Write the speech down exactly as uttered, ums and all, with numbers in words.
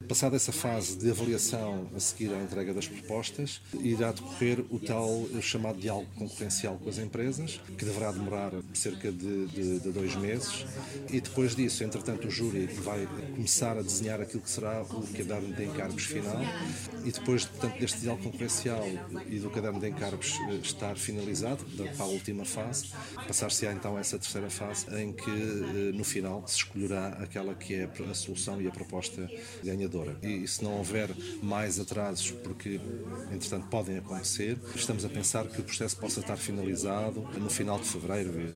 Passada essa fase de avaliação a seguir à entrega das propostas, irá decorrer o tal chamado diálogo concorrencial com as empresas, que deverá demorar cerca de, de, de dois meses, e depois disso, entretanto, o júri vai começar a desenhar aquilo que será o caderno de encargos final, e depois, portanto, deste diálogo concorrencial e do caderno de encargos estar finalizado, para a última fase, passar-se-á então a essa terceira fase, em que no final se escolherá aquela que é a solução e a proposta ganhadora. E se não houver mais atrasos, porque entretanto podem acontecer, estamos a pensar que o processo possa estar finalizado no final de fevereiro.